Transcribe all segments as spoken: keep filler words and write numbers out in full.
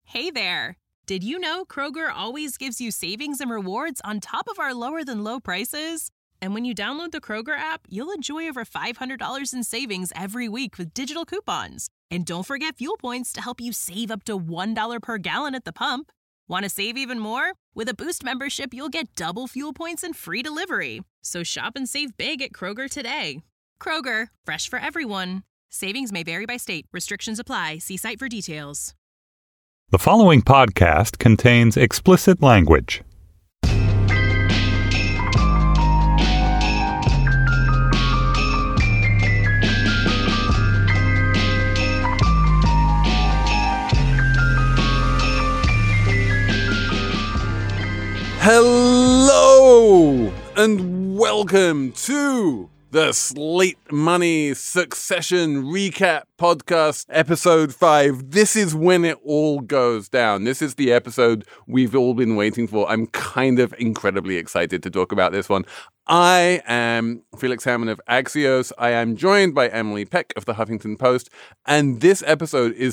Hey there! Did you know Kroger always gives you savings and rewards on top of our lower-than-low prices? And when you download the Kroger app, you'll enjoy over five hundred dollars in savings every week with digital coupons. And don't forget fuel points to help you save up to one dollar per gallon at the pump. Want to save even more? With a Boost membership, you'll get double fuel points and free delivery. So shop and save big at Kroger today. Kroger, fresh for everyone. Savings may vary by state. Restrictions apply. See site for details. The following podcast contains explicit language. Hello and welcome to the Slate Money Succession Recap Podcast, Episode five. This is when it all goes down. This is the episode we've all been waiting for. I'm kind of incredibly excited to talk about this one. I am Felix Hammond of Axios. I am joined by Emily Peck of the Huffington Post. And this episode is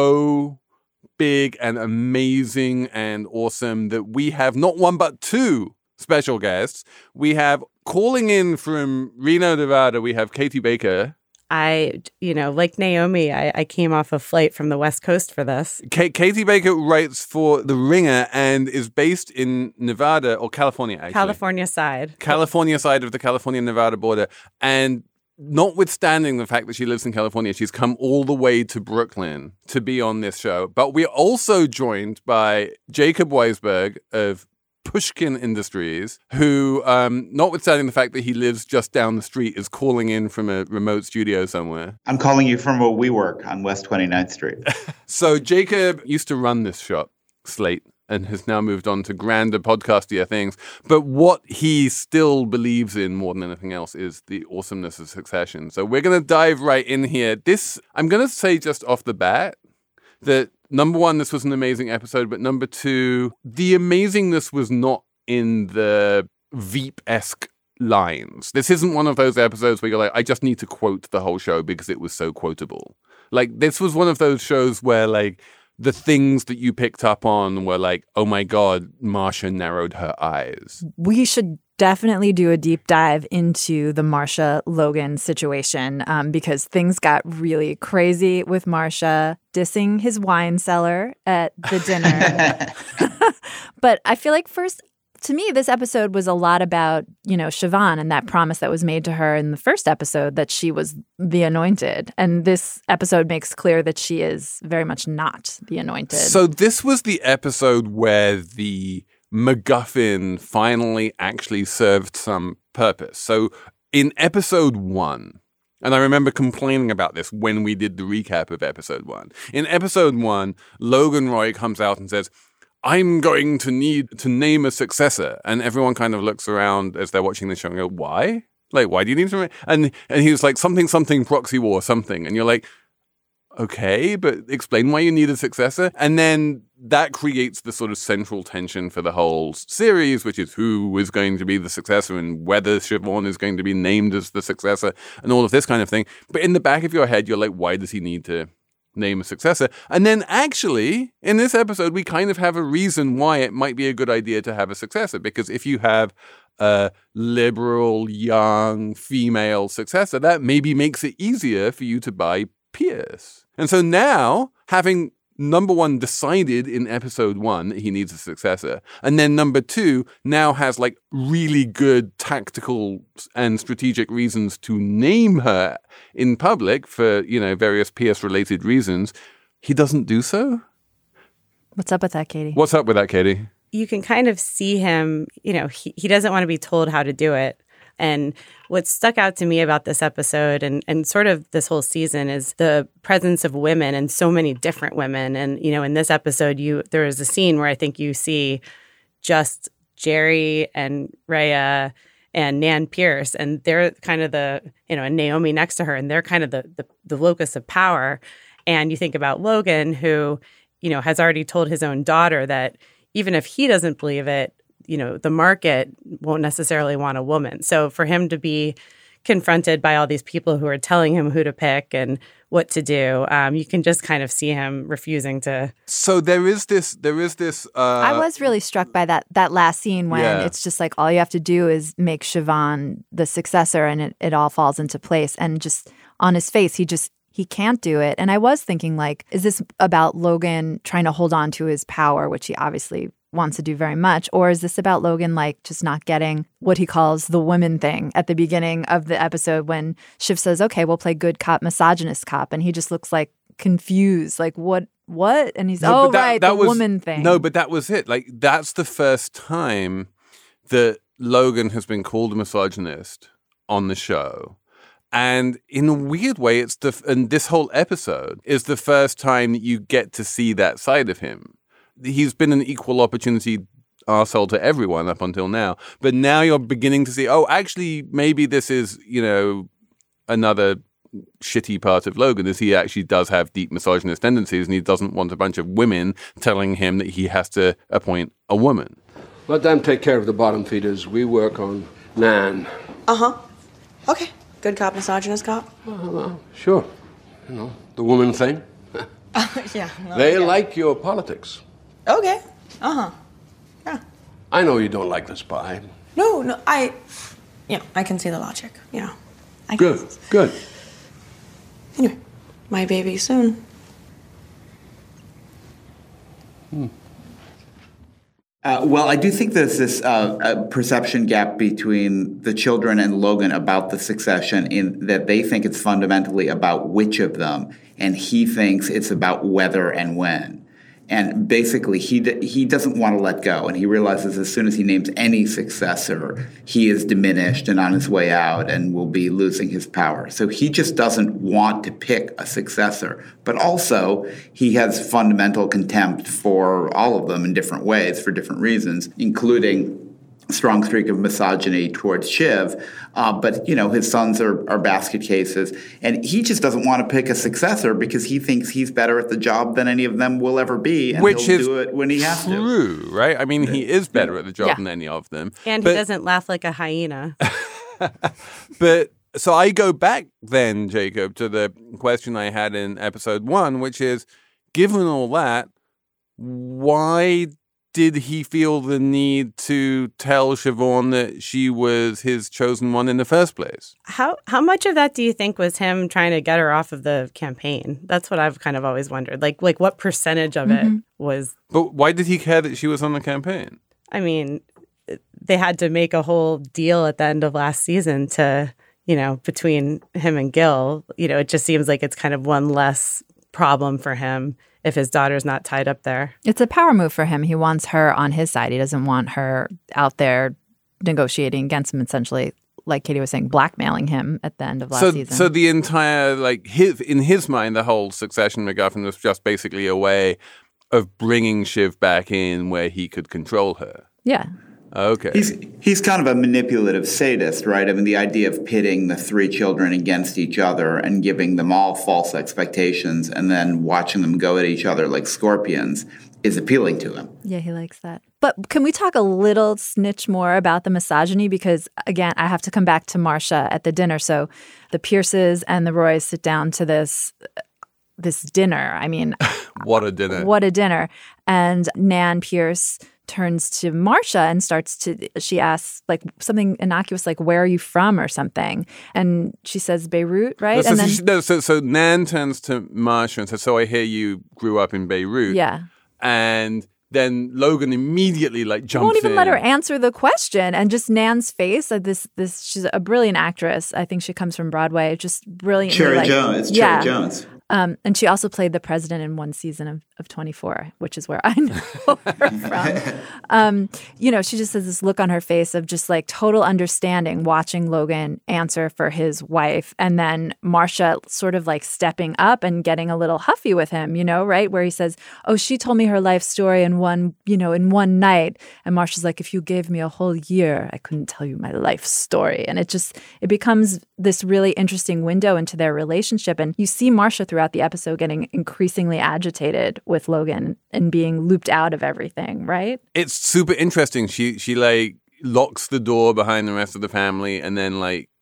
so big and amazing and awesome that we have not one but two special guests. We have calling in from Reno, Nevada, we have Katie Baker. I, you know, like Naomi, I, I came off a flight from the West Coast for this. K- Katie Baker writes for The Ringer and is based in Nevada or California, actually. California side. California side of the California-Nevada border. And notwithstanding the fact that she lives in California, she's come all the way to Brooklyn to be on this show. But we're also joined by Jacob Weisberg of Pushkin Industries, who, um, notwithstanding the fact that he lives just down the street, is calling in from a remote studio somewhere. I'm calling you from where we work on West twenty-ninth Street. So Jacob used to run this shop, Slate, and has now moved on to grander podcastier things. But what he still believes in more than anything else is the awesomeness of Succession. So we're going to dive right in here. This, I'm going to say just off the bat that number one, this was an amazing episode. But number two, the amazingness was not in the Veep-esque lines. This isn't one of those episodes where you're like, I just need to quote the whole show because it was so quotable. Like, this was one of those shows where, like, the things that you picked up on were like, oh my God, Marcia narrowed her eyes. We should definitely do a deep dive into the Marcia Logan situation um, because things got really crazy with Marcia dissing his wine cellar at the dinner. But I feel like first, to me, this episode was a lot about, you know, Siobhan and that promise that was made to her in the first episode that she was the anointed. And this episode makes clear that she is very much not the anointed. So this was the episode where the MacGuffin finally actually served some purpose. So in episode one, and I remember complaining about this when we did the recap of episode one. In episode one, Logan Roy comes out and says, I'm going to need to name a successor. And everyone kind of looks around as they're watching the show and go, why? Like, why do you need to? And, and he was like, something, something, proxy war, something. And you're like, okay, but explain why you need a successor. And then that creates the sort of central tension for the whole series, which is who is going to be the successor and whether Siobhan is going to be named as the successor and all of this kind of thing. But in the back of your head, you're like, why does he need to name a successor? And then actually, in this episode, we kind of have a reason why it might be a good idea to have a successor. Because if you have a liberal, young, female successor, that maybe makes it easier for you to buy Pierce. And so now, having number one decided in episode one that he needs a successor, and then number two now has like really good tactical and strategic reasons to name her in public for, you know, various Pierce related reasons, he doesn't do so. What's up with that, Katie? What's up with that, Katie? You can kind of see him, you know, he, he doesn't want to be told how to do it. And what stuck out to me about this episode and, and sort of this whole season is the presence of women and so many different women. And, you know, in this episode, you there is a scene where I think you see just Jerry and Rhea and Nan Pierce, and they're kind of the, you know, and Naomi next to her, and they're kind of the, the, the locus of power. And you think about Logan, who, you know, has already told his own daughter that even if he doesn't believe it, you know, the market won't necessarily want a woman. So for him to be confronted by all these people who are telling him who to pick and what to do, um, you can just kind of see him refusing to. So there is this, there is this. Uh, I was really struck by that that last scene when Yeah. it's just like all you have to do is make Siobhan the successor and it, it all falls into place. And just on his face, he just, he can't do it. And I was thinking like, is this about Logan trying to hold on to his power, which he obviously wants to do very much? Or is this about Logan like just not getting what he calls the woman thing at the beginning of the episode when Shiv says, okay, we'll play good cop, misogynist cop. And he just looks like confused, like what, what? And he's, No, oh, but that- right, that the was- woman thing. No, but that was it. Like, that's the first time that Logan has been called a misogynist on the show. And in a weird way, it's the, and this whole episode is the first time that you get to see that side of him. He's been an equal opportunity arsehole to everyone up until now. But now you're beginning to see, oh, actually, maybe this is, you know, another shitty part of Logan is he actually does have deep misogynist tendencies and he doesn't want a bunch of women telling him that he has to appoint a woman. Let them take care of the bottom feeders. We work on Nan. Uh-huh. Okay. Good cop, misogynist cop? Uh, well, sure. You know, the woman thing. Yeah. no, They yeah. like your politics. Okay. Uh-huh. Yeah. I know you don't like the spy. No, no, I... You know, I can see the logic, you know. I can, Good, good. Anyway, my baby soon. Uh, well, I do think there's this uh, uh, perception gap between the children and Logan about the succession in that they think it's fundamentally about which of them, and he thinks it's about whether and when. And basically, he d- he doesn't want to let go, and he realizes as soon as he names any successor, he is diminished and on his way out and will be losing his power. So he just doesn't want to pick a successor. But also, he has fundamental contempt for all of them in different ways for different reasons, including a strong streak of misogyny towards Shiv. Uh, but, you know, his sons are, are basket cases. And he just doesn't want to pick a successor because he thinks he's better at the job than any of them will ever be. And Which he'll is do it when he has to. true, right? I mean, he is better at the job Yeah. than any of them. And But- he doesn't laugh like a hyena. But so I go back then, Jacob, to the question I had in episode one, which is, given all that, why did he feel the need to tell Siobhan that she was his chosen one in the first place? How how much of that do you think was him trying to get her off of the campaign? That's what I've kind of always wondered. Like like what percentage of Mm-hmm. it was? But why did he care that she was on the campaign? I mean, they had to make a whole deal at the end of last season to, you know, between him and Gil. You know, it just seems like it's kind of one less problem for him if his daughter's not tied up there. It's a power move for him. He wants her on his side. He doesn't want her out there negotiating against him, essentially, like Katie was saying, blackmailing him at the end of last So, season. so the entire, like, his, in his mind, the whole Succession MacGuffin was just basically a way of bringing Shiv back in where he could control her. yeah. Okay. He's he's kind of a manipulative sadist, right? I mean, the idea of pitting the three children against each other and giving them all false expectations and then watching them go at each other like scorpions is appealing to him. Yeah, he likes that. But can we talk a little snitch more about the misogyny? Because, again, I have to come back to Marcia at the dinner. So the Pierces and the Roys sit down to this this dinner. I mean, What a dinner. what a dinner. And Nan Pierce turns to Marcia and starts to, she asks like something innocuous, like, where are you from or something? And she says, Beirut, right? No, so, and then, she- no, so, so Nan turns to Marsha and says, so I hear you grew up in Beirut. yeah. And then Logan immediately like jumps Won't even in. let her answer the question, and just Nan's face. Uh, this, this, she's a brilliant actress. I think she comes from Broadway. Just brilliant. Cherry like, Jones. It's yeah. Cherry Jones. Um, and she also played the president in one season of, of twenty-four, which is where I know her from. Um, you know, she just has this look on her face of just like total understanding, watching Logan answer for his wife. And then Marcia sort of like stepping up and getting a little huffy with him, you know, right? Where he says, oh, she told me her life story in one, you know, in one night. And Marcia's like, if you gave me a whole year, I couldn't tell you my life story. And it just, it becomes this really interesting window into their relationship. And you see Marcia throughout the episode getting increasingly agitated with Logan and being looped out of everything, right? It's super interesting. She she like locks the door behind the rest of the family and then like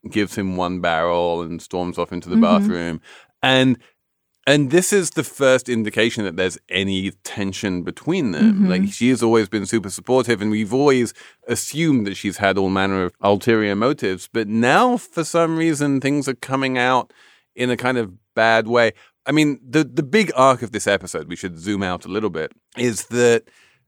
gives him one barrel and storms off into the Mm-hmm. bathroom. And and this is the first indication that there's any tension between them. Mm-hmm. Like, she has always been super supportive, and we've always assumed that she's had all manner of ulterior motives. But now, for some reason, things are coming out in a kind of bad way. I mean, the the big arc of this episode, we should zoom out a little bit, is that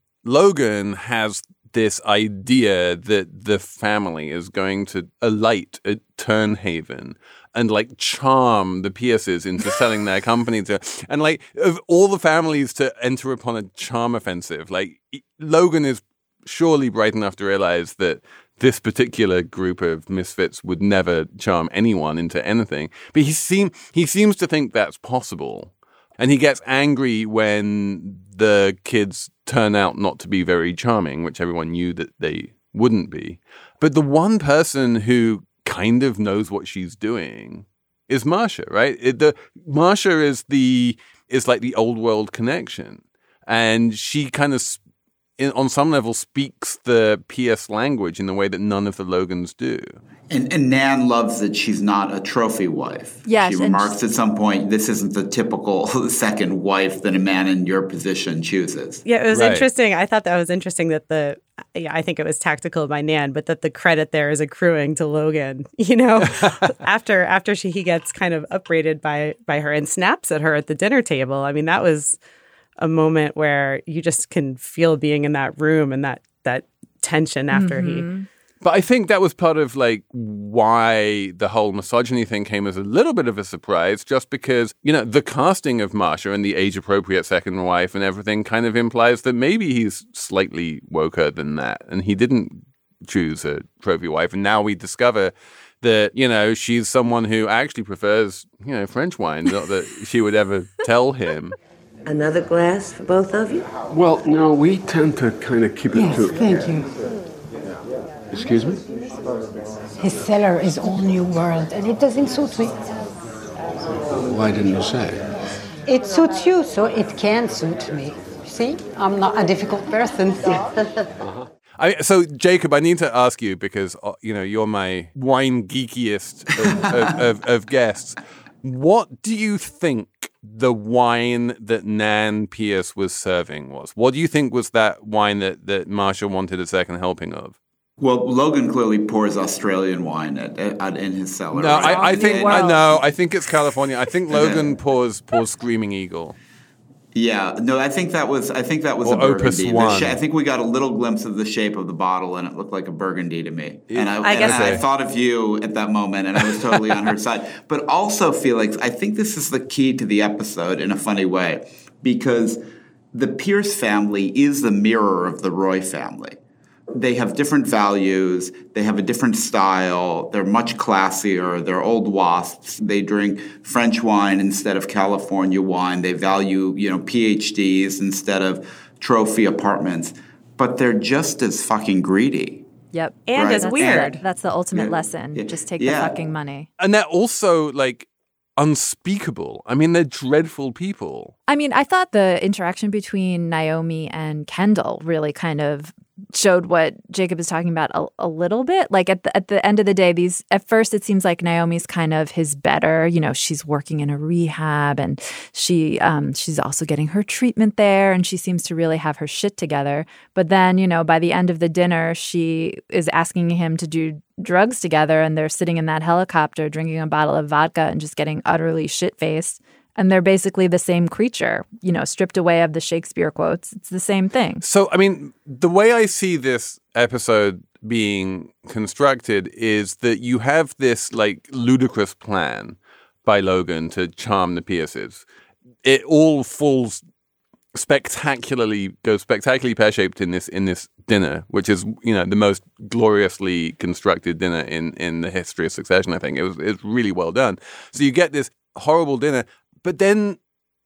Logan has this idea that the family is going to alight at Turnhaven and like charm the Pierces into selling their company to, and like of all the families to enter upon a charm offensive, like Logan is surely bright enough to realize that this particular group of misfits would never charm anyone into anything. But he seem he seems to think that's possible. And he gets angry when the kids turn out not to be very charming, which everyone knew that they wouldn't be. But the one person who kind of knows what she's doing is Marcia, right? It, the Marcia is the is like the old world connection, and she kind of, in, on some level, speaks the P S language in the way that none of the Logans do. And, and Nan loves that she's not a trophy wife. Yes, she and remarks she- at some point, this isn't the typical second wife that a man in your position chooses. Yeah, it was Right. interesting. I thought that was interesting that the, yeah, I think it was tactical by Nan, but that the credit there is accruing to Logan, you know, after after she he gets kind of upbraided by by her and snaps at her at the dinner table. I mean, that was a moment where you just can feel being in that room and that that tension after Mm-hmm. he. But I think that was part of like why the whole misogyny thing came as a little bit of a surprise, just because, you know, the casting of Marcia and the age appropriate second wife and everything kind of implies that maybe he's slightly woker than that. And he didn't choose a trophy wife. And now we discover that, you know, she's someone who actually prefers, you know, French wine, not that she would ever tell him. Another glass for both of you? Well, no, we tend to kind of keep it Yes, to... thank you. Excuse me? His cellar is all new world, and it doesn't suit me. Why didn't you say? It suits you, so it can suit me. See, I'm not a difficult person. I, so, Jacob, I need to ask you because, uh, you know, you're my wine geekiest of, of, of, of guests. What do you think the wine that Nan Pierce was serving was? What do you think was that wine that, that Marcia wanted a second helping of? Well, Logan clearly pours Australian wine at, at, in his cellar. No, right? I, I think I And- know. I think it's California. I think Logan pours pours Screaming Eagle. Yeah, no, I think that was I think that was Or a burgundy. Opus The One. sh- I think we got a little glimpse of the shape of the bottle, and it looked like a burgundy to me. And I, I and guess- I, I thought of you at that moment, and I was totally on her side. But also, Felix, I think this is the key to the episode in a funny way, because the Pierce family is the mirror of the Roy family. They have different values. They have a different style. They're much classier. They're old wasps. They drink French wine instead of California wine. They value, you know, P H Ds instead of trophy apartments. But they're just as fucking greedy. Yep. And Right. as That's weird. The, that's the ultimate Yeah. lesson. Yeah. Just take Yeah. the fucking money. And they're also like unspeakable. I mean, they're dreadful people. I mean, I thought the interaction between Naomi and Kendall really kind of showed what Jacob is talking about a, a little bit. Like at the, at the end of the day, these at first it seems like Naomi's kind of his better. You know, she's working in a rehab and she um, she's also getting her treatment there, and she seems to really have her shit together. But then, you know, by the end of the dinner, she is asking him to do drugs together, and they're sitting in that helicopter drinking a bottle of vodka and just getting utterly shit-faced. And they're basically the same creature, you know, stripped away of the Shakespeare quotes. It's the same thing. So, I mean, the way I see this episode being constructed is that you have this like ludicrous plan by Logan to charm the Pierces. It all falls spectacularly, goes spectacularly pear-shaped in this in this dinner, which is, you know, the most gloriously constructed dinner in, in the history of Succession, I think. It was it's really well done. So you get this horrible dinner, but then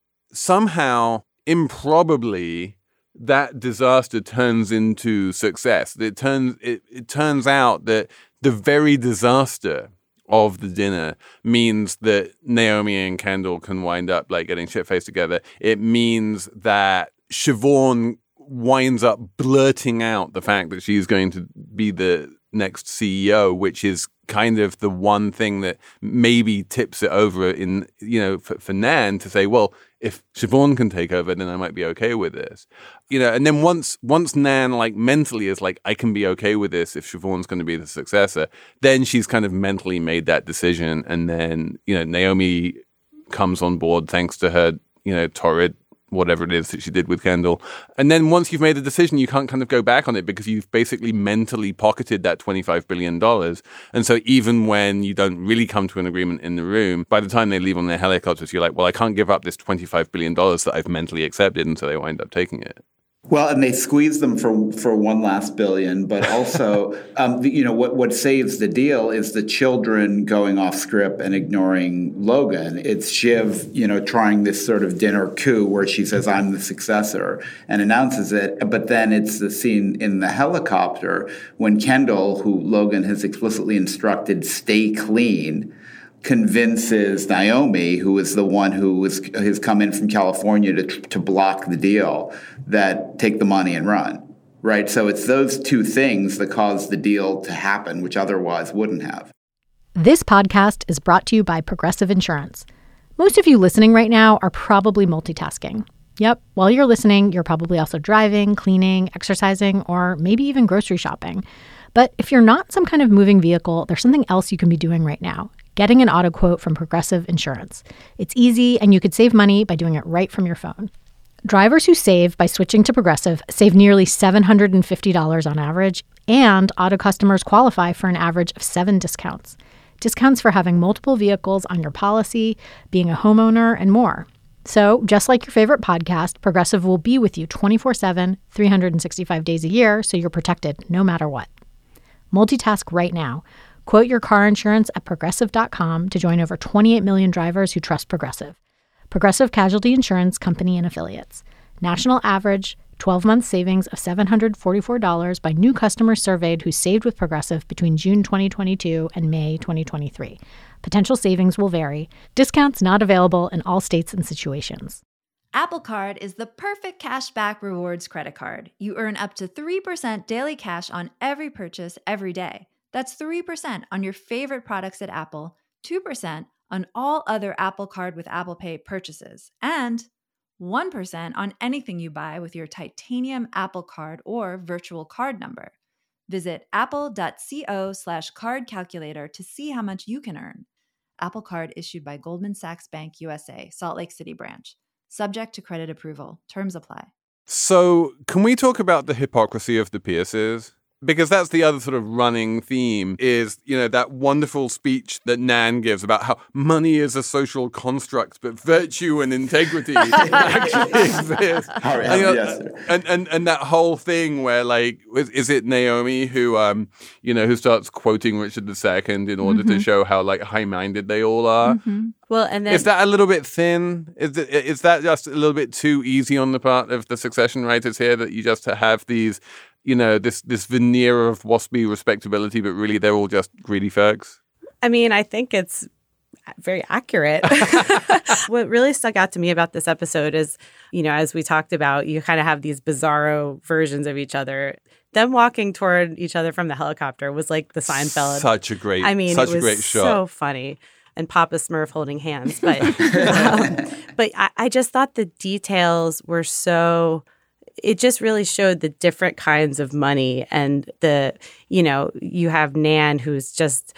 somehow, improbably, that disaster turns into success. It turns it, it turns out that the very disaster of the dinner means that Naomi and Kendall can wind up like getting shit-faced together. It means that Siobhan winds up blurting out the fact that she's going to be the next C E O, which is kind of the one thing that maybe tips it over in, you know, for, for Nan to say, well, if Siobhan can take over, then I might be okay with this. You know, and then once once Nan like mentally is like, I can be okay with this if Siobhan's going to be the successor, then she's kind of mentally made that decision. And then, you know, Naomi comes on board thanks to her, you know, torrid whatever it is that she did with Kendall. And then once you've made a decision, you can't kind of go back on it because you've basically mentally pocketed that twenty-five billion dollars. And so even when you don't really come to an agreement in the room, by the time they leave on their helicopters, you're like, well, I can't give up this twenty-five billion dollars that I've mentally accepted. And so they wind up taking it. Well, and they squeeze them for for one last billion, but also, um, you know, what, what saves the deal is the children going off script and ignoring Logan. It's Shiv, you know, trying this sort of dinner coup where she says, I'm the successor and announces it. But then it's the scene in the helicopter when Kendall, who Logan has explicitly instructed, stay clean, convinces Naomi, who is the one who is, has come in from California to to block the deal, that take the money and run, right? So it's those two things that cause the deal to happen, which otherwise wouldn't have. This podcast is brought to you by Progressive Insurance. Most of you listening right now are probably multitasking. Yep, while you're listening, you're probably also driving, cleaning, exercising, or maybe even grocery shopping. But if you're not some kind of moving vehicle, there's something else you can be doing right now. Getting an auto quote from Progressive Insurance. It's easy, and you could save money by doing it right from your phone. Drivers who save by switching to Progressive save nearly seven hundred fifty dollars on average, and auto customers qualify for an average of seven discounts. Discounts for having multiple vehicles on your policy, being a homeowner, and more. So, just like your favorite podcast, Progressive will be with you twenty-four seven, three hundred sixty-five days a year, so you're protected no matter what. Multitask right now. Quote your car insurance at Progressive dot com to join over twenty-eight million drivers who trust Progressive. Progressive Casualty Insurance Company and Affiliates. National average twelve-month savings of seven hundred forty-four dollars by new customers surveyed who saved with Progressive between June twenty twenty-two and May twenty twenty-three. Potential savings will vary. Discounts not available in all states and situations. Apple Card is the perfect cashback rewards credit card. You earn up to three percent daily cash on every purchase every day. That's three percent on your favorite products at Apple, two percent on all other Apple Card with Apple Pay purchases, and one percent on anything you buy with your titanium Apple Card or virtual card number. Visit apple.co slash card calculator to see how much you can earn. Apple Card issued by Goldman Sachs Bank U S A, Salt Lake City branch. Subject to credit approval. Terms apply. So can we talk about the hypocrisy of the Pierces? Because that's the other sort of running theme is, you know, that wonderful speech that Nan gives about how money is a social construct, but virtue and integrity actually exist. Oh, yeah, and, you know, yes. and, and and that whole thing where, like, is, is it Naomi who, um, you know, who starts quoting Richard the Second in order mm-hmm. to show how, like, high-minded they all are? Mm-hmm. Well, and then, is that a little bit thin? Is it, is that just a little bit too easy on the part of the Succession writers here that you just have these, you know, this this veneer of waspy respectability, but really they're all just greedy folks? I mean, I think it's very accurate. What really stuck out to me about this episode is, you know, as we talked about, you kind of have these bizarro versions of each other. Them walking toward each other from the helicopter was like the Seinfeld. Such a great, I mean, such it was a great shot. So funny. And Papa Smurf holding hands. But, um, but I, I just thought the details were so... It just really showed the different kinds of money and the, you know, you have Nan who's just,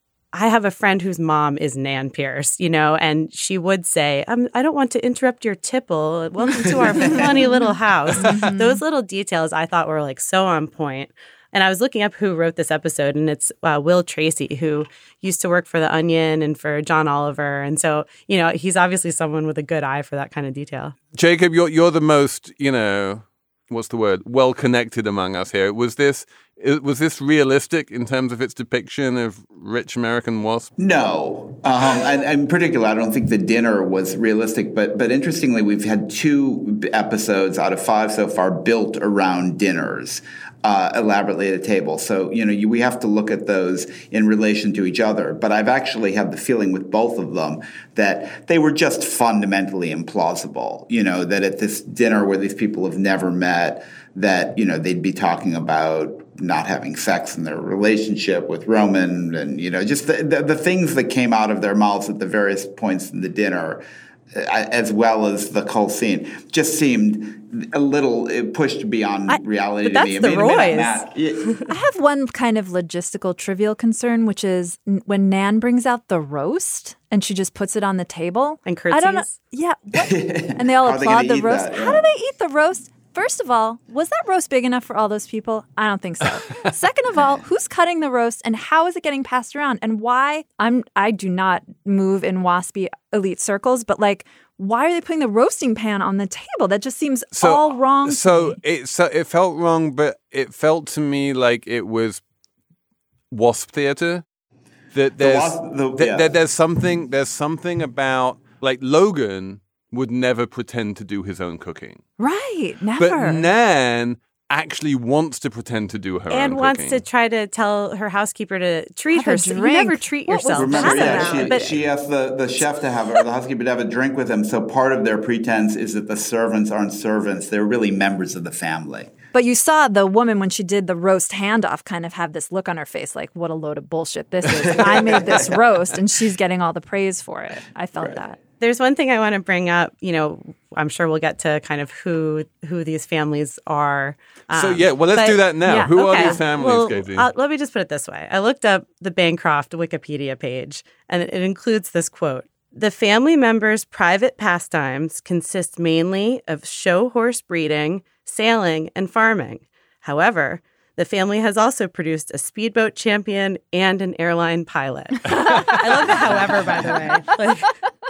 I have a friend whose mom is Nan Pierce, you know, and she would say, um, I don't want to interrupt your tipple. Welcome to our funny little house. Mm-hmm. Those little details I thought were like so on point. And I was looking up who wrote this episode, and it's uh, Will Tracy, who used to work for The Onion and for John Oliver. And so, you know, he's obviously someone with a good eye for that kind of detail. Jacob, you're you're the most, you know, what's the word? Well connected among us here. Was this was this realistic in terms of its depiction of rich American wasps? No, um, and, and in particular, I don't think the dinner was realistic. But but interestingly, we've had two episodes out of five so far built around dinners. Uh, elaborately at a table. So, you know, you, we have to look at those in relation to each other. But I've actually had the feeling with both of them that they were just fundamentally implausible. You know, that at this dinner where these people have never met, that, you know, they'd be talking about not having sex in their relationship with Roman, and, you know, just the, the, the things that came out of their mouths at the various points in the dinner, as well as the whole scene, just seemed a little pushed beyond I, reality to me. That's the Roys. I have one kind of logistical trivial concern, which is when Nan brings out the roast and she just puts it on the table. And curtsies. I don't know. Yeah. What? And they all applaud the roast. That, yeah. How do they eat the roast? First of all, was that roast big enough for all those people? I don't think so. Second of all, who's cutting the roast and how is it getting passed around? And why? I'm I do not move in waspy elite circles, but like, why are they putting the roasting pan on the table? That just seems so, all wrong. So it so it felt wrong, but it felt to me like it was wasp theater. That there's the wasp, the, th- yeah. that there's something there's something about like Logan would never pretend to do his own cooking. Right, never. But Nan actually wants to pretend to do her and own wants cooking. to try to tell her housekeeper to treat have her. A drink. You never treat what yourself. Remember, yeah, she, but, she asked the, the chef to have, or the housekeeper to have a drink with him. So part of their pretense is that the servants aren't servants. They're really members of the family. But you saw the woman when she did the roast handoff kind of have this look on her face like, what a load of bullshit this is. I made this roast and she's getting all the praise for it. I felt right. that. There's one thing I want to bring up, you know, I'm sure we'll get to kind of who who these families are. Um, so, yeah, well, let's but, do that now. Yeah, who okay. are these families, well, Katie? Uh, let me just put it this way. I looked up the Bancroft Wikipedia page, and it includes this quote. The family members' private pastimes consist mainly of show horse breeding, sailing, and farming. However, the family has also produced a speedboat champion and an airline pilot. I love the however, by the way. Like,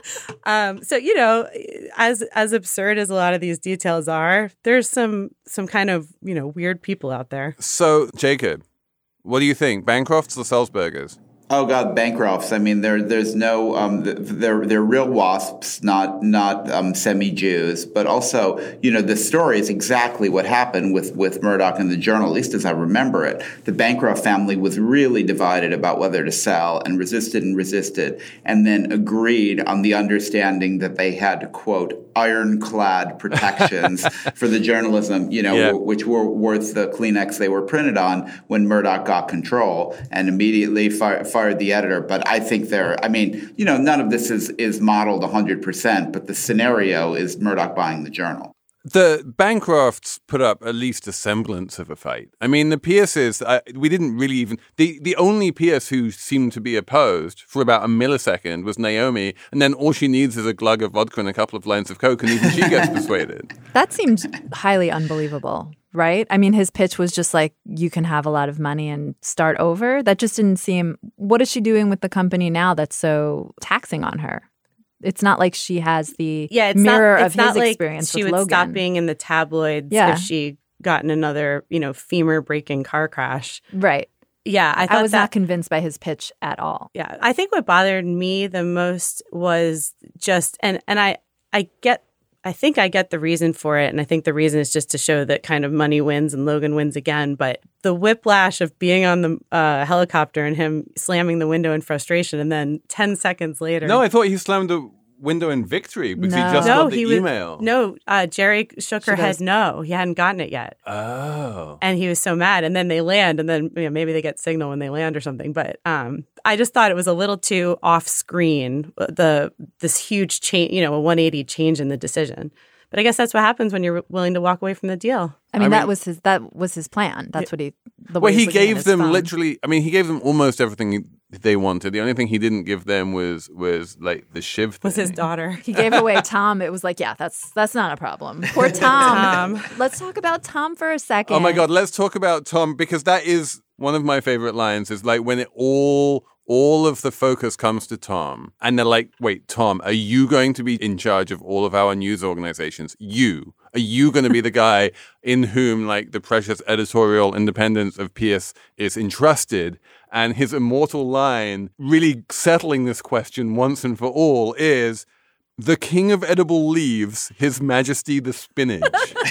um, so, you know, as as absurd as a lot of these details are, there's some some kind of, you know, weird people out there. So, Jacob, what do you think? Bancrofts or Salzburgers? Oh God, Bancrofts. I mean, there, there's no, um, they're they're real wasps, not not um, semi-Jews. But also, you know, the story is exactly what happened with with Murdoch and the Journal, at least as I remember it. The Bancroft family was really divided about whether to sell, and resisted and resisted, and then agreed on the understanding that they had, quote, ironclad protections for the journalism, you know, yeah. w- which were worth the Kleenex they were printed on when Murdoch got control, and immediately fired. Fire the editor, but I think they're, I mean, you know, none of this is, is modeled one hundred percent, but the scenario is Murdoch buying the Journal. The Bancrofts put up at least a semblance of a fight. I mean, the Pierces, uh, we didn't really even, the, the only Pierce who seemed to be opposed for about a millisecond was Naomi, and then all she needs is a glug of vodka and a couple of lines of coke, and even she gets persuaded. That seemed highly unbelievable. Right? I mean, his pitch was just like, you can have a lot of money and start over. That just didn't seem, what is she doing with the company now that's so taxing on her? It's not like she has the yeah, it's mirror not, it's of not his like experience she with would Logan. Stop being in the tabloids yeah. if she got in another, you know, femur-breaking car crash. Right. Yeah, I, thought I was that, not convinced by his pitch at all. Yeah, I think what bothered me the most was just, and and I I get, I think I get the reason for it, and I think the reason is just to show that kind of money wins and Logan wins again. But the whiplash of being on the uh, helicopter and him slamming the window in frustration, and then ten seconds later, no, I thought he slammed the window in victory because no. he just no, got the he email. Was, no, uh, Jerry shook her she head. goes, no, he hadn't gotten it yet. Oh, and he was so mad. And then they land, and then you know, maybe they get signal when they land or something. But um, I just thought it was a little too off screen. The this huge change, you know, a one eighty change in the decision. But I guess that's what happens when you're willing to walk away from the deal. I mean, I that mean, was his that was his plan. That's what he. The well, way he he's looking at gave his them phone. literally. I mean, he gave them almost everything they wanted. The only thing he didn't give them was was like the Shiv thing. Was his daughter. He gave away Tom. It was like, yeah, that's that's not a problem. Poor Tom. Tom. Let's talk about Tom for a second. Oh my God, let's talk about Tom because that is one of my favorite lines. Is like when it all. All of the focus comes to Tom, and they're like, wait, Tom, are you going to be in charge of all of our news organizations? You. Are you going to be the guy in whom, like, the precious editorial independence of Pierce is entrusted? And his immortal line, really settling this question once and for all, is, the king of edible leaves, His Majesty the spinach.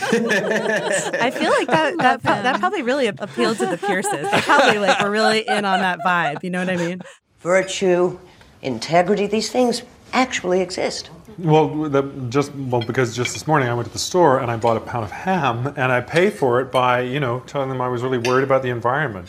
I feel like that that, that probably really appealed to the Pierces. They probably like were really in on that vibe. You know what I mean? Virtue, integrity, these things actually exist. Well, the, just well because just this morning I went to the store and I bought a pound of ham and I paid for it by, you know, telling them I was really worried about the environment.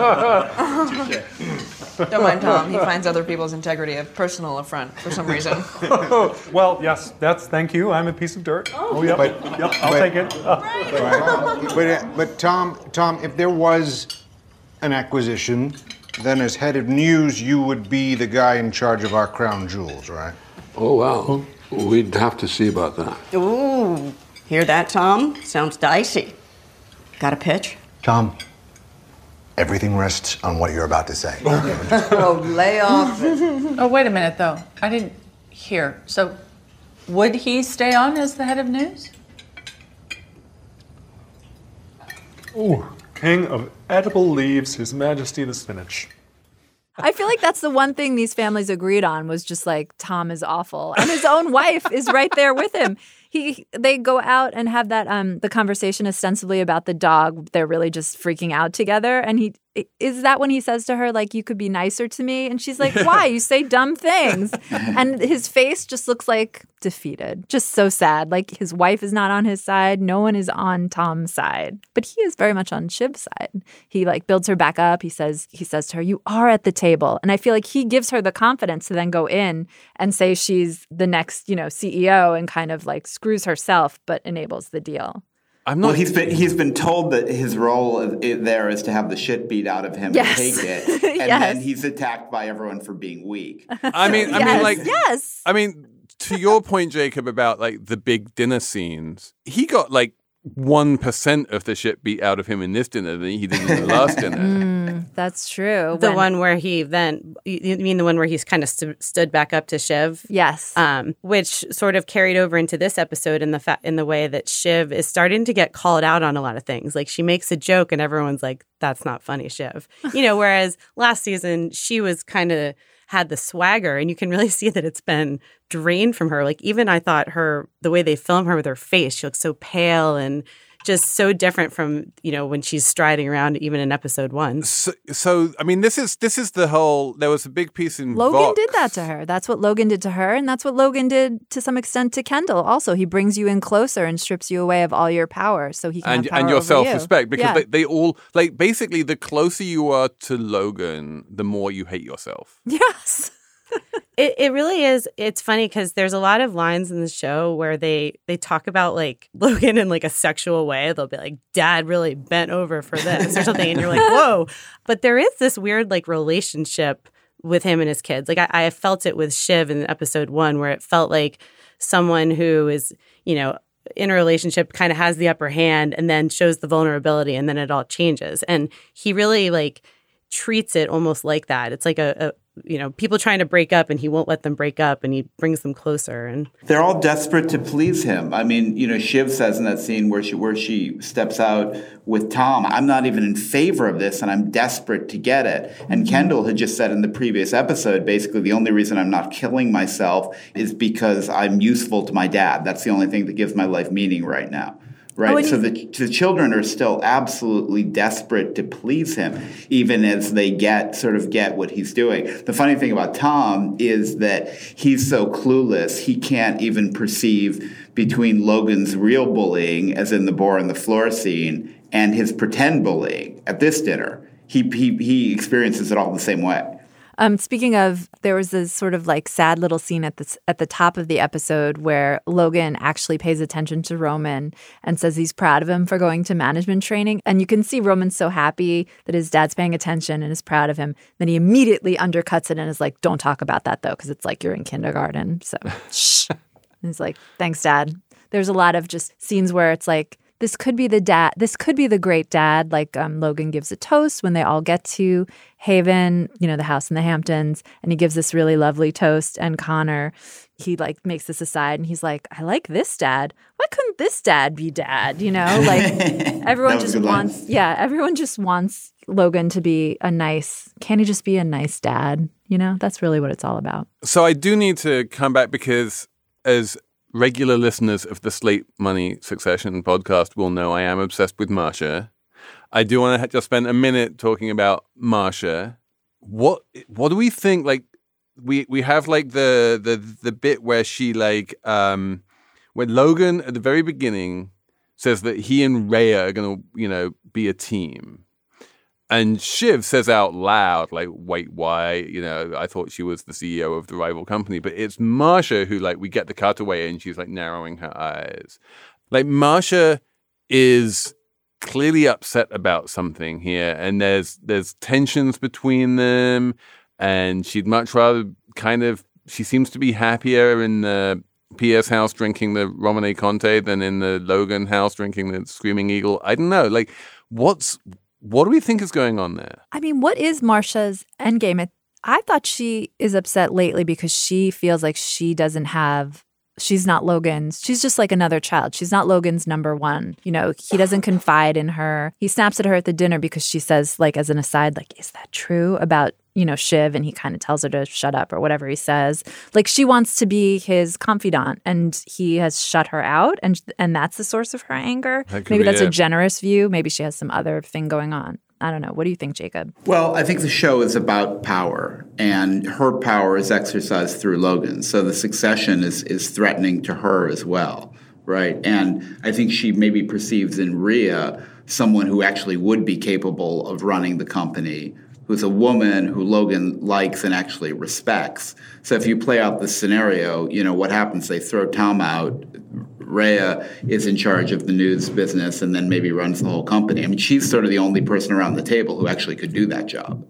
Don't mind Tom. He finds other people's integrity a personal affront for some reason. Well, yes, that's thank you. I'm a piece of dirt. Oh, oh yeah, but, yep, I'll but, take it. Right. But uh, but Tom, Tom, if there was an acquisition, then as head of news, you would be the guy in charge of our crown jewels, right? Oh, wow. We'd have to see about that. Ooh, hear that, Tom? Sounds dicey. Got a pitch? Tom, everything rests on what you're about to say. Oh, lay off it. Oh, wait a minute, though. I didn't hear. So, would he stay on as the head of news? Ooh, king of edible leaves, His Majesty the Spinach. I feel like that's the one thing these families agreed on was just like Tom is awful, and his own wife is right there with him. He they go out and have that um the conversation ostensibly about the dog. They're really just freaking out together, and he is that when he says to her like, "You could be nicer to me," and she's like, "Why? You say dumb things." And his face just looks like defeated, just so sad. Like his wife is not on his side. No one is on Tom's side, but he is very much on Shiv's side. He like builds her back up. He says he says to her, "You are at the table," and I feel like he gives her the confidence to then go in and say she's the next, you know, C E O and kind of like screws herself, but enables the deal. I'm not. Well, he's been he's been told that his role there is to have the shit beat out of him yes. and take it, and yes. then he's attacked by everyone for being weak. I mean, I yes. mean, like, yes. I mean, to your point, Jacob, about like the big dinner scenes, he got like one percent of the shit beat out of him in this dinner than he did in the last dinner. Mm, that's true. The When- one where he then, you mean the one where he's kind of st- stood back up to Shiv? Yes. Um, which sort of carried over into this episode in the fa- in the way that Shiv is starting to get called out on a lot of things. Like she makes a joke and everyone's like, that's not funny, Shiv. You know, whereas last season she was kind of had the swagger and you can really see that it's been drained from her. Like even I thought her, the way they film her with her face, she looks so pale and just so different from, you know, when she's striding around even in episode one. So, so I mean, this is this is the whole. There was a big piece in Logan Vox. did that to her. That's what Logan did to her, and that's what Logan did to some extent to Kendall. Also, he brings you in closer and strips you away of all your power, so he can and have power and your over self respect you. because Yeah. they, they all like basically the closer you are to Logan, the more you hate yourself. Yes. It it really is. It's funny because there's a lot of lines in the show where they they talk about like Logan in like a sexual way. They'll be like, "Dad really bent over for this" or something, and you're like, "Whoa!" But there is this weird like relationship with him and his kids. Like I, I felt it with Shiv in episode one, where it felt like someone who is, you know, in a relationship kind of has the upper hand and then shows the vulnerability, and then it all changes. And he really like treats it almost like that. It's like a, a you know, people trying to break up and he won't let them break up and he brings them closer. And They're all desperate to please him. I mean, you know, Shiv says in that scene where she where she steps out with Tom, "I'm not even in favor of this and I'm desperate to get it." And Kendall had just said in the previous episode, basically, the only reason I'm not killing myself is because I'm useful to my dad. That's the only thing that gives my life meaning right now. Right. Oh, so the, the children are still absolutely desperate to please him, even as they get sort of get what he's doing. The funny thing about Tom is that he's so clueless, he can't even perceive between Logan's real bullying, as in the bore on the floor scene, and his pretend bullying at this dinner. He he he experiences it all the same way. Um, speaking of, there was this sort of like sad little scene at the at the top of the episode where Logan actually pays attention to Roman and says he's proud of him for going to management training. And you can see Roman's so happy that his dad's paying attention and is proud of him. Then he immediately undercuts it and is like, "Don't talk about that though, because it's like you're in kindergarten." So shh. And he's like, "Thanks, Dad." There's a lot of just scenes where it's like, this could be the dad. This could be the great dad. Like um, Logan gives a toast when they all get to Haven, you know, the house in the Hamptons, and he gives this really lovely toast. And Connor, he like makes this aside, and he's like, "I like this dad. Why couldn't this dad be dad?" You know, like everyone just wants, line. yeah, everyone just wants Logan to be a nice. Can he just be a nice dad? You know, that's really what it's all about. So I do need to come back because as regular listeners of the Slate Money Succession podcast will know I am obsessed with Marcia. I do want to just spend a minute talking about Marcia. What what do we think? Like, we we have like the the the bit where she like um when Logan at the very beginning says that he and Rhea are gonna, you know, be a team. And Shiv says out loud, like, wait, why? You know, I thought she was the C E O of the rival company. But it's Marcia who, like, we get the cutaway and she's, like, narrowing her eyes. Like, Marcia is clearly upset about something here. And there's there's tensions between them. And she'd much rather kind of, she seems to be happier in the P S house drinking the Romane Conte than in the Logan house drinking the Screaming Eagle. I don't know. Like, what's... What do we think is going on there? I mean, what is Marcia's endgame? I thought she is upset lately because she feels like she doesn't have, she's not Logan's. She's just like another child. She's not Logan's number one. You know, he doesn't confide in her. He snaps at her at the dinner because she says, like, as an aside, like, is that true about, you know, Shiv? And he kind of tells her to shut up or whatever he says. Like, she wants to be his confidant and he has shut her out. And and that's the source of her anger. That Maybe that's it. a generous view. Maybe she has some other thing going on. I don't know. What do you think, Jacob? Well, I think the show is about power, and her power is exercised through Logan. So the succession is is threatening to her as well, right? And I think she maybe perceives in Rhea someone who actually would be capable of running the company, who's a woman who Logan likes and actually respects. So if you play out this scenario, you know, what happens? They throw Tom out. Rhea is in charge of the news business and then maybe runs the whole company. I mean, she's sort of the only person around the table who actually could do that job.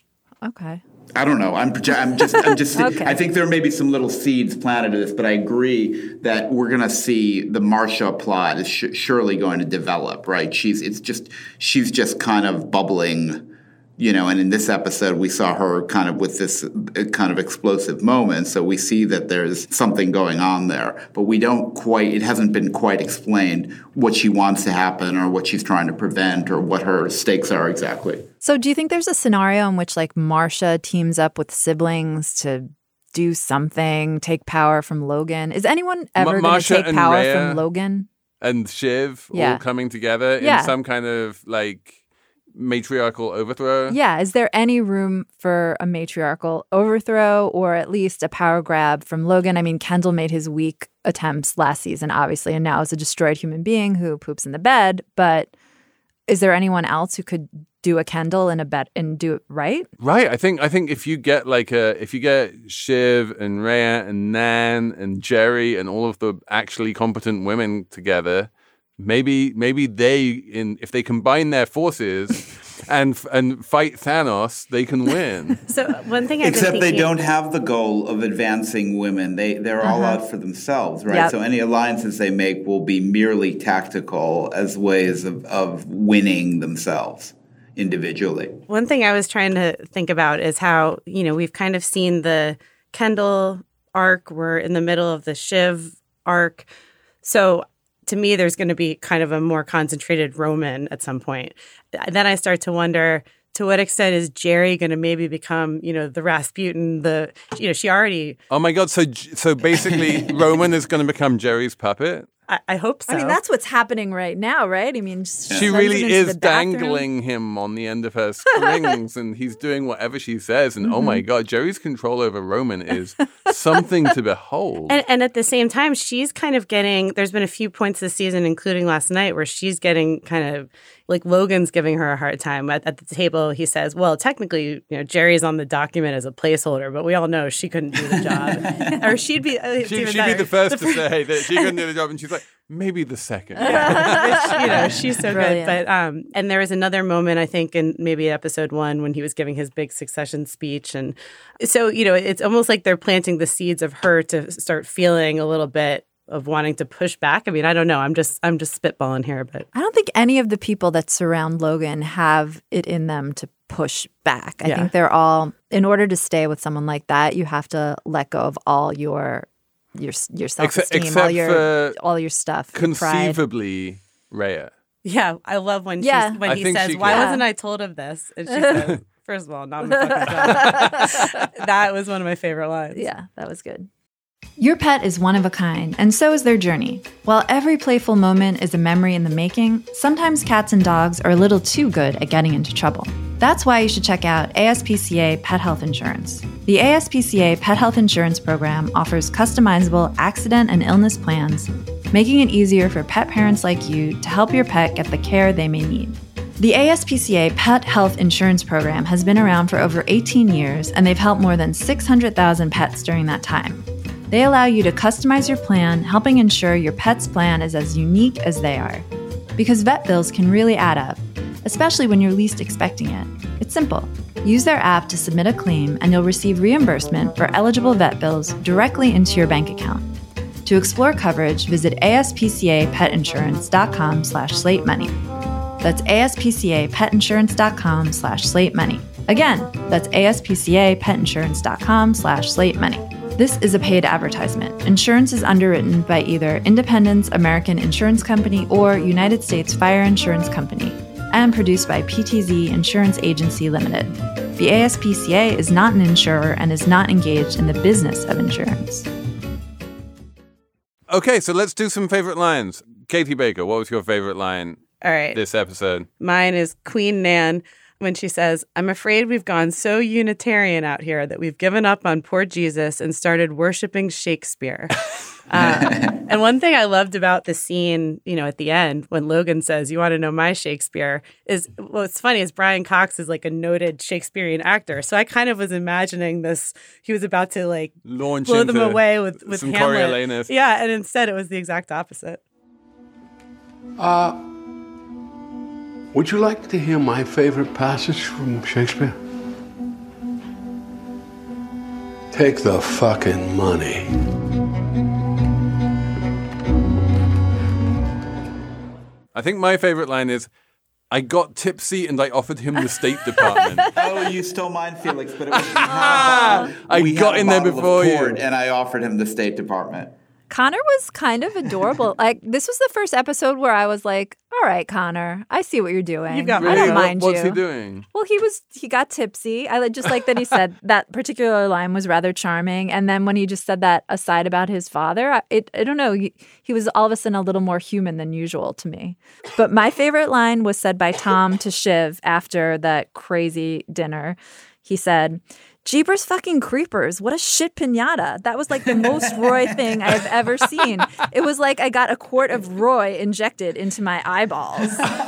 Okay. I don't know. I'm, I'm just, I'm just, okay. I think there may be some little seeds planted in this, but I agree that we're going to see the Marcia plot is sh- surely going to develop, right? She's, it's just, she's just kind of bubbling. You know, and in this episode, we saw her kind of with this kind of explosive moment. So we see that there's something going on there. But we don't quite, it hasn't been quite explained what she wants to happen or what she's trying to prevent or what her stakes are exactly. So do you think there's a scenario in which, like, Marcia teams up with siblings to do something, take power from Logan? Is anyone ever M- going to take power Rhea from Logan? And Shiv yeah. all coming together yeah. in some kind of, like, matriarchal overthrow? Yeah. Is there any room for a matriarchal overthrow or at least a power grab from Logan? I mean, Kendall made his weak attempts last season, obviously, and now is a destroyed human being who poops in the bed. But is there anyone else who could do a Kendall in a bed and do it right? Right. I think I think if you get like a if you get Shiv and Rhea and Nan and Jerry and all of the actually competent women together, Maybe, maybe they, in if they combine their forces and and fight Thanos, they can win. So one thing, I've except been they thinking... don't have the goal of advancing women. They they're uh-huh. all out for themselves, right? Yep. So any alliances they make will be merely tactical as ways of of winning themselves individually. One thing I was trying to think about is how, you know, we've kind of seen the Kendall arc. We're in the middle of the Shiv arc, so. To me, there's going to be kind of a more concentrated Roman at some point. Then I start to wonder, to what extent is Jerry going to maybe become, you know, the Rasputin, the, you know, she already... Oh my God, so so basically Roman is going to become Jerry's puppet? I, I hope so. I mean, that's what's happening right now, right? I mean, she, she really is dangling him on the end of her strings and he's doing whatever she says. And mm-hmm. oh my God, Jerry's control over Roman is something to behold. And, and at the same time, she's kind of getting, there's been a few points this season, including last night, where she's getting kind of, like Logan's giving her a hard time. At, at the table, he says, well, technically, you know, Jerry's on the document as a placeholder, but we all know she couldn't do the job. Or she'd be... Uh, she, she'd be the first the to say that she couldn't do the job. And she's like, maybe the second. Which, you know, she's so Brilliant. good. But um, and there was another moment, I think, in maybe episode one when he was giving his big succession speech. And so, you know, it's almost like they're planting the seeds of her to start feeling a little bit of wanting to push back. I mean, I don't know. I'm just I'm just spitballing here, but I don't think any of the people that surround Logan have it in them to push back. I Yeah. think they're all, in order to stay with someone like that, you have to let go of all your your your self-esteem, Except all your for all your stuff, your pride. Conceivably, Rhea. yeah, I love when Yeah. she's, when I he think says, she "Why can. wasn't I told of this?" And she says, first of all, not my fucking job. That was one of my favorite lines. Yeah, that was good. Your pet is one of a kind, and so is their journey. While every playful moment is a memory in the making, sometimes cats and dogs are a little too good at getting into trouble. That's why you should check out A S P C A Pet Health Insurance. The A S P C A Pet Health Insurance Program offers customizable accident and illness plans, making it easier for pet parents like you to help your pet get the care they may need. The A S P C A Pet Health Insurance Program has been around for over eighteen years, and they've helped more than six hundred thousand pets during that time. They allow you to customize your plan, helping ensure your pet's plan is as unique as they are. Because vet bills can really add up, especially when you're least expecting it. It's simple. Use their app to submit a claim, and you'll receive reimbursement for eligible vet bills directly into your bank account. To explore coverage, visit aspcapetinsurance.com slash slate money. That's aspcapetinsurance.com slash slate money. Again, that's aspcapetinsurance.com slash slate money. This is a paid advertisement. Insurance is underwritten by either Independence American Insurance Company or United States Fire Insurance Company, and produced by P T Z Insurance Agency Limited. The A S P C A is not an insurer and is not engaged in the business of insurance. Okay, so let's do some favorite lines. Katie Baker, what was your favorite line All right. this episode? Mine is Queen Nan when she says, "I'm afraid we've gone so Unitarian out here that we've given up on poor Jesus and started worshiping Shakespeare." uh, and one thing I loved about the scene, you know, at the end when Logan says, "You want to know my Shakespeare?" is what's funny is Brian Cox is like a noted Shakespearean actor. So I kind of was imagining this. He was about to like Launch blow them into away with, with some Hamlet. Coriolanus. Yeah, and instead it was the exact opposite. Uh, would you like to hear my favorite passage from Shakespeare? Take the fucking money. I think my favorite line is, "I got tipsy and I offered him the State Department." Oh, you stole mine, Felix, but it was I I got in there before you. And I offered him the State Department. Connor was kind of adorable. Like, this was the first episode where I was like, all right, Connor, I see what you're doing. You've got I don't mind What's you. he doing? Well, he was, he got tipsy. I like- just like that he said that particular line was rather charming. And then when he just said that aside about his father, I, it, I don't know, he, he was all of a sudden a little more human than usual to me. But my favorite line was said by Tom to Shiv after that crazy dinner. He said, "Jeepers fucking creepers, what a shit piñata." That was like the most Roy thing I've ever seen. It was like I got a quart of Roy injected into my eyeballs.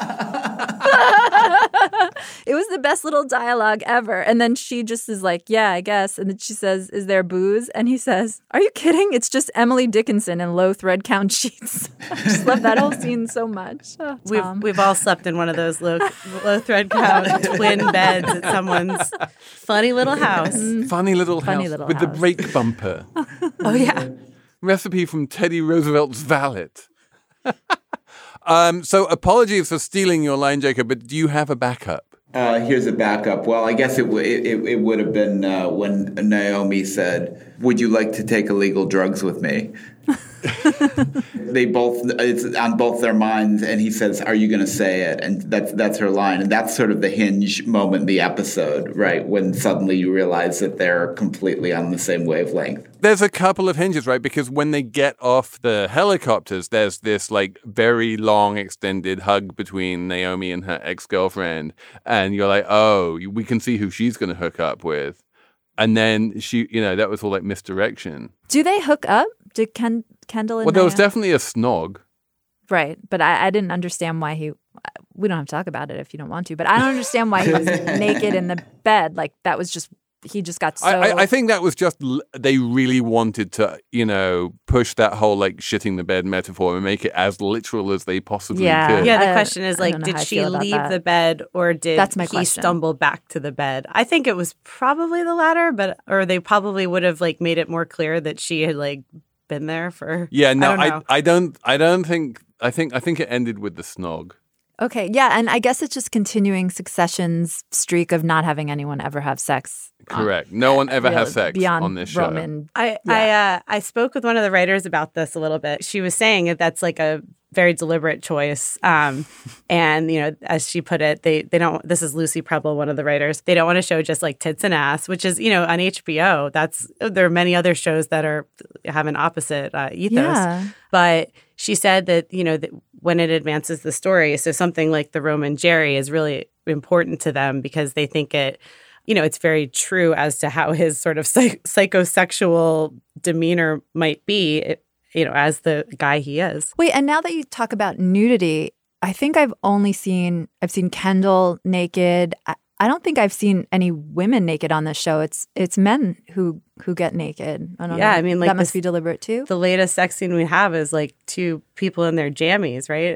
It was the best little dialogue ever. And then she just is like, "Yeah, I guess." And then she says, "Is there booze?" And he says, "Are you kidding? It's just Emily Dickinson and low thread count sheets." I just love that whole scene so much. Oh, We've we've all slept in one of those low low thread count twin beds at someone's funny little house. Funny little Funny house little with the house. brake bumper. Oh yeah. Recipe from Teddy Roosevelt's valet. um, so apologies for stealing your line, Jacob, but do you have a backup? Uh, here's a backup. Well, I guess it w- it, it would have been uh, when Naomi said, "Would you like to take illegal drugs with me?" They both, it's on both their minds, and he says, "Are you going to say it?" And that's that's her line, and that's sort of the hinge moment in the episode, right? When suddenly you realize that they're completely on the same wavelength. There's a couple of hinges, right? Because when they get off the helicopters, there's this like very long extended hug between Naomi and her ex-girlfriend. And you're like, oh, we can see who she's going to hook up with. And then she, you know, that was all like misdirection. Do they hook up? Did Ken, Kendall and Well, there was Naomi? definitely a snog. Right. But I, I didn't understand why he, we don't have to talk about it if you don't want to, but I don't understand why he was naked in the bed. Like that was just, he just got so. I, I, I think that was just, l- they really wanted to, you know, push that whole like shitting the bed metaphor and make it as literal as they possibly Yeah. could. Yeah, the I- question is I like, don't know did how I she feel about leave that. the bed or did That's my he question. stumble back to the bed? I think it was probably the latter, but or they probably would have like made it more clear that she had like been there for. Yeah, no, I don't I, know. I don't, I don't think, I think, I think it ended with the snog. Okay. Yeah. And I guess it's just continuing Succession's streak of not having anyone ever have sex. Correct. No one ever Really, has sex beyond on this show. Roman. I I uh, I spoke with one of the writers about this a little bit. She was saying that that's like a very deliberate choice, um, and you know, as she put it, they they don't. This is Lucy Preble, one of the writers. They don't want to show just like tits and ass, which is you know on H B O. That's there are many other shows that are have an opposite uh, ethos, Yeah. but she said that you know that when it advances the story, so something like the Roman Jerry is really important to them because they think it. you know, it's very true as to how his sort of psych- psychosexual demeanor might be, it, you know, as the guy he is. Wait, and now that you talk about nudity, I think I've only seen, I've seen Kendall naked. I, I don't think I've seen any women naked on this show. It's it's men who who get naked. I don't yeah, know. I mean, like that must this, be deliberate too. The latest sex scene we have is like two people in their jammies, right?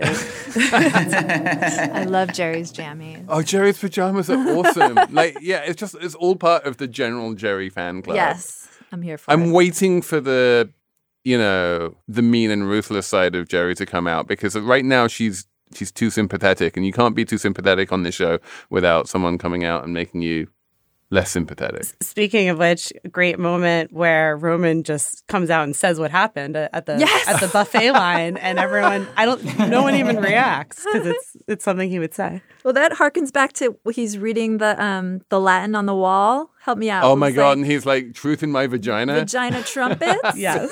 I love Jerry's jammies. Oh, Jerry's pajamas are awesome. Like, yeah, it's just it's all part of the general Jerry fan club. Yes, I'm here for I'm it. I'm waiting for the, you know, the mean and ruthless side of Jerry to come out, because right now she's she's too sympathetic, and you can't be too sympathetic on this show without someone coming out and making you less sympathetic. Speaking of which, a great moment where Roman just comes out and says what happened at the yes! at the buffet line, and everyone, I don't, no one even reacts because it's it's something he would say. Well, that harkens back to he's reading the um the Latin on the wall. Help me out. Oh my God! Like, and he's like, "Truth in my vagina." Vagina trumpets. Yes.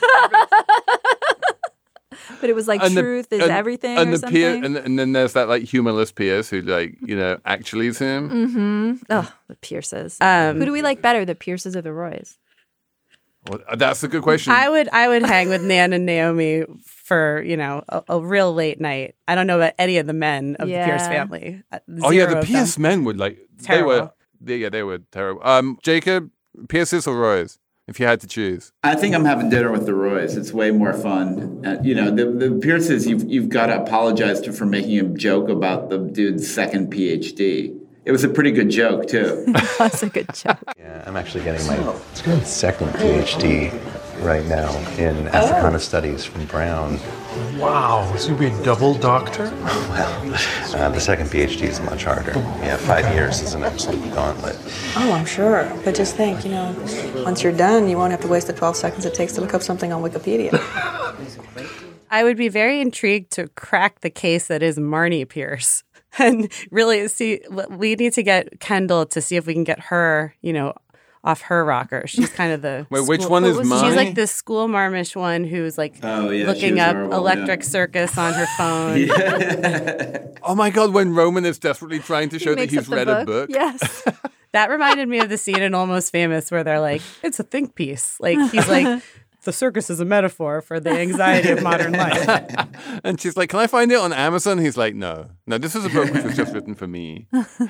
But it was like and truth the, is and, everything and or the something. Pier, and, and then there's that like humorless Pierce who like, you know, actually is him. Mm-hmm. Oh, the Pierces. Um, Who do we like better, the Pierces or the Roys? Well, that's a good question. I would I would hang with Nan and Naomi for, you know, a, a real late night. I don't know about any of the men of Yeah. the Pierce family. oh yeah, Zero the of Pierce them. men would like Terrible. they were they, yeah they were terrible. Um, Jacob, Pierces or Roys, if you had to choose? I think I'm having dinner with the Roys. It's way more fun. Uh, you know, the, the Pierces, you've, you've got to apologize to for making a joke about the dude's second P H D. It was a pretty good joke, too. That's a good joke. Yeah, I'm actually getting my second P H D right now in Africana Studies from Brown. Wow, so you'd be a double doctor? Well, uh, the second P H D is much harder. Yeah, five years is an absolute gauntlet. Oh, I'm sure. But just think, you know, once you're done, you won't have to waste the twelve seconds it takes to look up something on Wikipedia. I would be very intrigued to crack the case that is Marnie Pierce. And really see, we need to get Kendall to see if we can get her, you know, off her rocker. She's kind of the Wait, school, which one is Marnie? She's like the school marmish one who's like oh, yeah, looking up horrible, Electric yeah. Circus on her phone. Yeah. Oh my God, when Roman is desperately trying to show that makes he's up the read book. a book. Yes. That reminded me of the scene in Almost Famous where they're like, it's a think piece. Like he's like, the circus is a metaphor for the anxiety of modern life. And she's like, can I find it on Amazon? He's like, no. No, this is a book which was just written for me.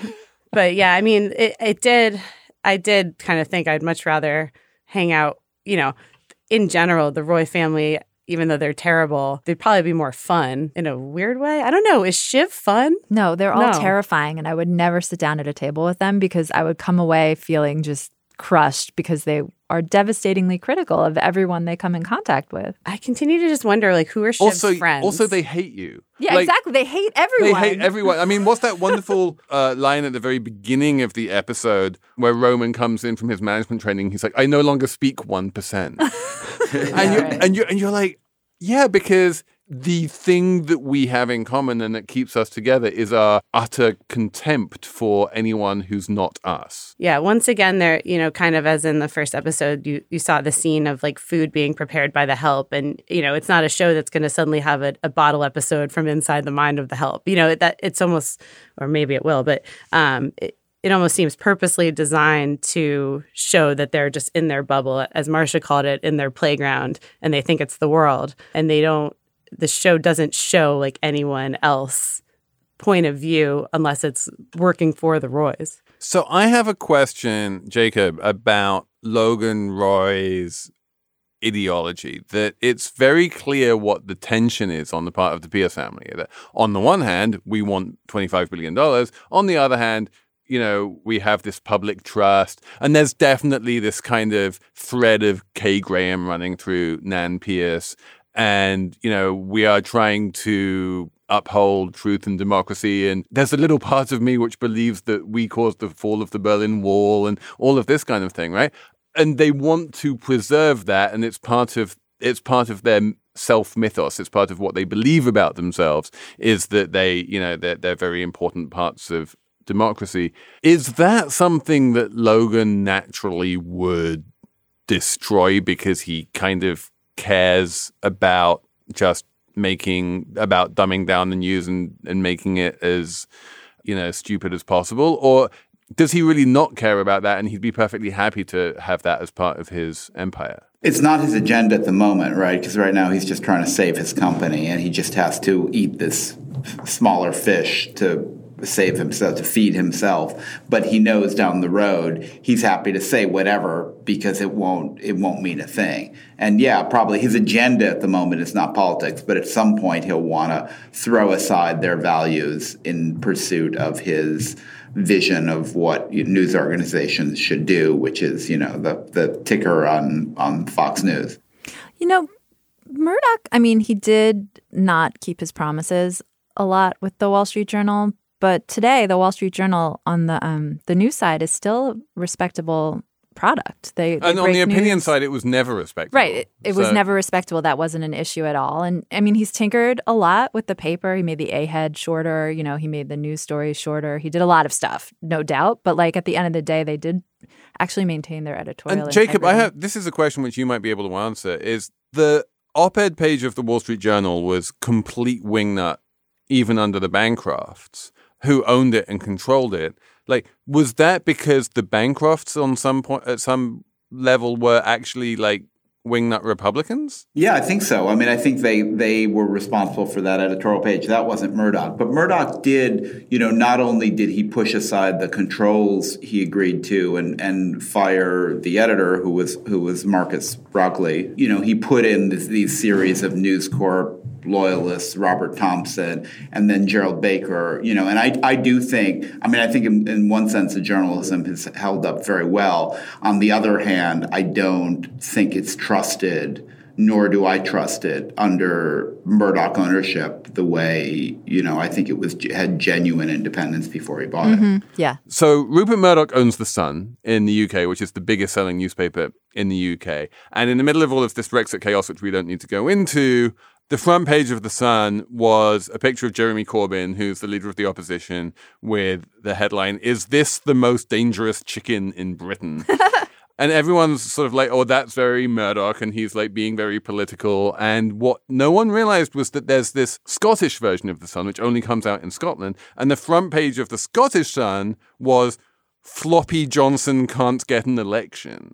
But yeah, I mean, it, it did, I did kind of think I'd much rather hang out, you know, in general, the Roy family, even though they're terrible, they'd probably be more fun in a weird way. I don't know. Is Shiv fun? No, they're all No. terrifying, and I would never sit down at a table with them because I would come away feeling just crushed because they are devastatingly critical of everyone they come in contact with. I continue to just wonder, like, who are Shiv's Also, friends? also, they hate you. Yeah, Like, exactly. They hate everyone. They hate everyone. I mean, what's that wonderful uh, line at the very beginning of the episode where Roman comes in from his management training? He's like, I no longer speak one percent. and, you, and, you, and you're like, yeah, because the thing that we have in common and that keeps us together is our utter contempt for anyone who's not us. Yeah, once again, there, you know, kind of as in the first episode, you, you saw the scene of like food being prepared by the help. And, you know, it's not a show that's going to suddenly have a, a bottle episode from inside the mind of the help. You know, that it's almost, or maybe it will, but um, it, it almost seems purposely designed to show that they're just in their bubble, as Marcia called it, in their playground, and they think it's the world. And they don't, the show doesn't show like anyone else point of view unless it's working for the Roys. So I have a question, Jacob, about Logan Roy's ideology, that it's very clear what the tension is on the part of the Pierce family. That on the one hand, we want twenty-five billion dollars. On the other hand, you know, we have this public trust. And there's definitely this kind of thread of Kay Graham running through Nan Pierce. And, you know, we are trying to uphold truth and democracy. And there's a little part of me which believes that we caused the fall of the Berlin Wall and all of this kind of thing, right? And they want to preserve that. And it's part of it's part of their self-mythos. It's part of what they believe about themselves, is that they, you know, they're, they're very important parts of democracy. Is that something that Logan naturally would destroy because he kind of cares about just making, about dumbing down the news and, and making it as, you know, stupid as possible? Or does he really not care about that, and he'd be perfectly happy to have that as part of his empire? It's not his agenda at the moment, right? Because right now he's just trying to save his company, and he just has to eat this smaller fish to save himself, to feed himself. But he knows down the road he's happy to say whatever because it won't it won't mean a thing. And yeah, probably his agenda at the moment is not politics, but at some point he'll want to throw aside their values in pursuit of his vision of what news organizations should do, which is, you know, the the ticker on on Fox News. You know, Murdoch, I mean, he did not keep his promises a lot with the Wall Street Journal, but today the Wall Street Journal on the um, the news side is still a respectable product. They, they and on the opinion news. side, it was never respectable. Right. It, it so. was never respectable. That wasn't an issue at all. And I mean, he's tinkered a lot with the paper. He made the A-head shorter. You know, he made the news stories shorter. He did a lot of stuff, no doubt. But like at the end of the day, they did actually maintain their editorial And Jacob, integrity. I have this is a question which you might be able to answer. Is the op-ed page of the Wall Street Journal was complete wingnut even under the Bancrofts, who owned it and controlled it. Like, was that because the Bancrofts on some point at some level were actually like wingnut Republicans? Yeah, I think so. I mean, I think they they were responsible for that editorial page. That wasn't Murdoch. But Murdoch did, you know, not only did he push aside the controls he agreed to and, and fire the editor, who was who was Marcus Broccoli, you know, he put in this, these series of News Corp loyalists, Robert Thompson, and then Gerald Baker, you know, and I, I do think, I mean, I think in, in one sense the journalism has held up very well. On the other hand, I don't think it's trusted, nor do I trust it under Murdoch ownership the way, you know, I think it was had genuine independence before he bought Mm-hmm. it. Yeah. So Rupert Murdoch owns The Sun in the U K, which is the biggest selling newspaper in the U K. And in the middle of all of this Brexit chaos, which we don't need to go into, the front page of The Sun was a picture of Jeremy Corbyn, who's the leader of the opposition, with the headline, "Is this the most dangerous chicken in Britain?" And everyone's sort of like, oh, that's very Murdoch, and he's like being very political. And what no one realized was that there's this Scottish version of The Sun, which only comes out in Scotland. And the front page of the Scottish Sun was, "Floppy Johnson can't get an election."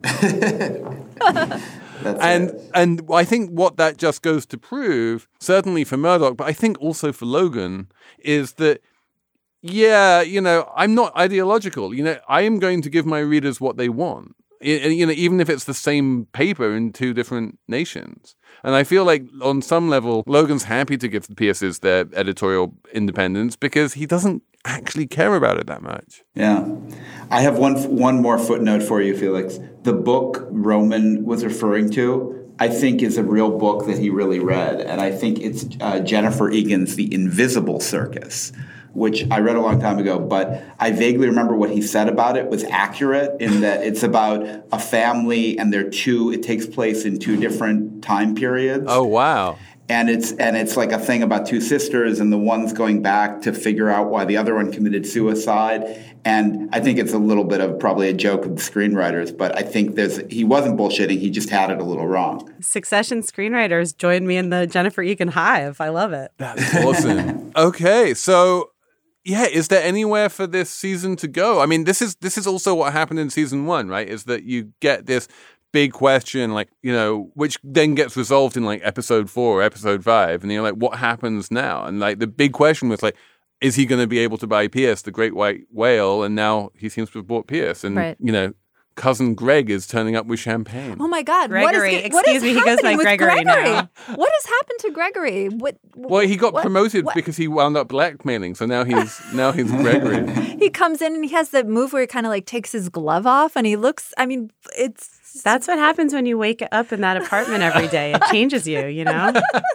That's and it. and I think what that just goes to prove, certainly for Murdoch, but I think also for Logan, is that, yeah, you know, I'm not ideological. You know, I am going to give my readers what they want. You know, even if it's the same paper in two different nations. And I feel like on some level, Logan's happy to give the P Ss their editorial independence because he doesn't actually care about it that much. Yeah. I have one one more footnote for you, Felix. The book Roman was referring to, I think, is a real book that he really read. And I think it's uh, Jennifer Egan's The Invisible Circus, which I read a long time ago, but I vaguely remember what he said about it was accurate in that it's about a family and they're two, it takes place in two different time periods. Oh, wow. And it's and it's like a thing about two sisters, and the one's going back to figure out why the other one committed suicide. And I think it's a little bit of probably a joke of the screenwriters, but I think there's he wasn't bullshitting, he just had it a little wrong. Succession screenwriters joined me in the Jennifer Egan hive. I love it. That's awesome. Okay, so yeah, is there anywhere for this season to go? I mean, this is this is also what happened in season one, right? Is that you get this big question, like, you know, which then gets resolved in like episode four or episode five. And you're like, what happens now? And like the big question was like, is he going to be able to buy Pierce, the great white whale? And now he seems to have bought Pierce. And, right. you know, cousin Greg is turning up with champagne. Oh my God. Gregory. What is, what Excuse is me, he goes by happening with Gregory now. What has happened to Gregory? What? Well, he got what, promoted what? because he wound up blackmailing. So now he's now he's Gregory. He comes in and he has that move where he kind of like takes his glove off and he looks, I mean, it's. That's what happens when you wake up in that apartment every day. It changes you, you know?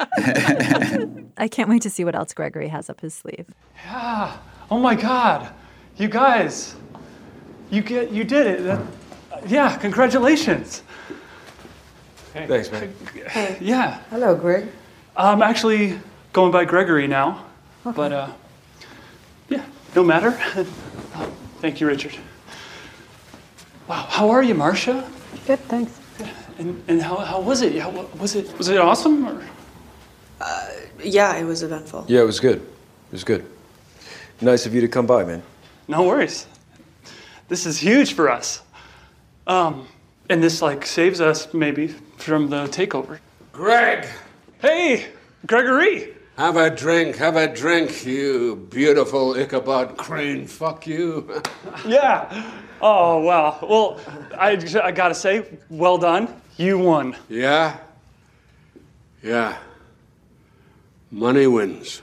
I can't wait to see what else Gregory has up his sleeve. Yeah. Oh my God. You guys. You get you did it. That, yeah, congratulations. Hey. Thanks, man. Hey. Yeah. Hello, Greg. I'm actually going by Gregory now. Okay. But uh yeah, no matter. Oh, thank you, Richard. Wow, how are you, Marcia? Good, thanks. And and how how was it? How, was it was it awesome? Or? Uh, yeah, it was eventful. Yeah, it was good. It was good. Nice of you to come by, man. No worries. this is huge for us. Um, and this like saves us maybe from the takeover. Greg! Hey, Gregory! Have a drink, have a drink, you beautiful Ichabod Crane. Fuck you. Yeah. Oh, wow. Well, I, I gotta say, well done. You won. Yeah? Yeah. Money wins.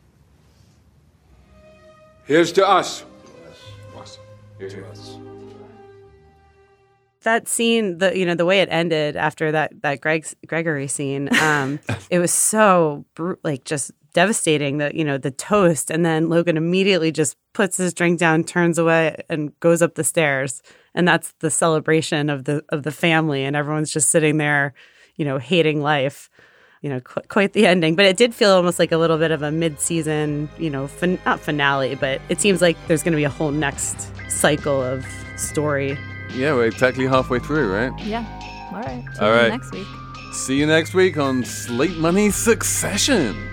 Here's to us. Here's to us. That scene, the you know the way it ended after that that Greg's Gregory scene, um, it was so br- like just devastating. That you know the toast, and then Logan immediately just puts his drink down, turns away, and goes up the stairs, and that's the celebration of the of the family, and everyone's just sitting there, you know, hating life. You know, qu- quite the ending, but it did feel almost like a little bit of a mid-season, you know, fin- not finale, but it seems like there's going to be a whole next cycle of story. Yeah, we're exactly halfway through, right? Yeah. All right. See All you right. next week. See you next week on Slate Money Succession.